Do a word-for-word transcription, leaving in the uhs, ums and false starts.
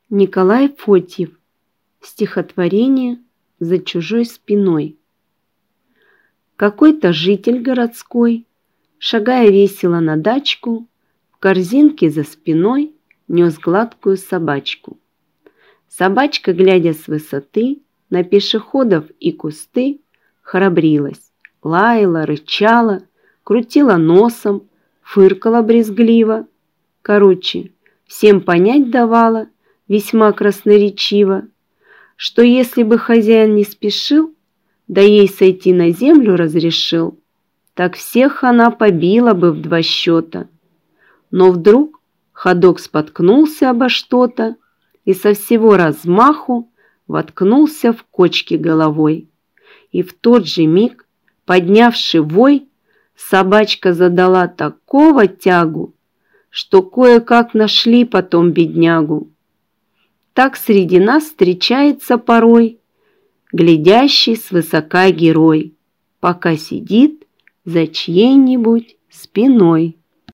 Николай Фотьев. Стихотворение «За чужой спиной». Какой-то житель городской, шагая весело на дачку, в корзинке за спиной нес гладкую собачку. Собачка, глядя с высоты на пешеходов и кусты, храбрилась, лаяла, рычала, крутила носом, фыркала брезгливо. Короче, всем понять давала, весьма красноречиво, что если бы хозяин не спешил, да ей сойти на землю разрешил, так всех она побила бы в два счета. Но вдруг ходок споткнулся обо что-то и со всего размаху воткнулся в кочки головой. И в тот же миг, поднявши вой, собачка задала такого тягу, что кое-как нашли потом беднягу. Так среди нас встречается порой глядящий свысока герой, пока сидит за чьей-нибудь спиной.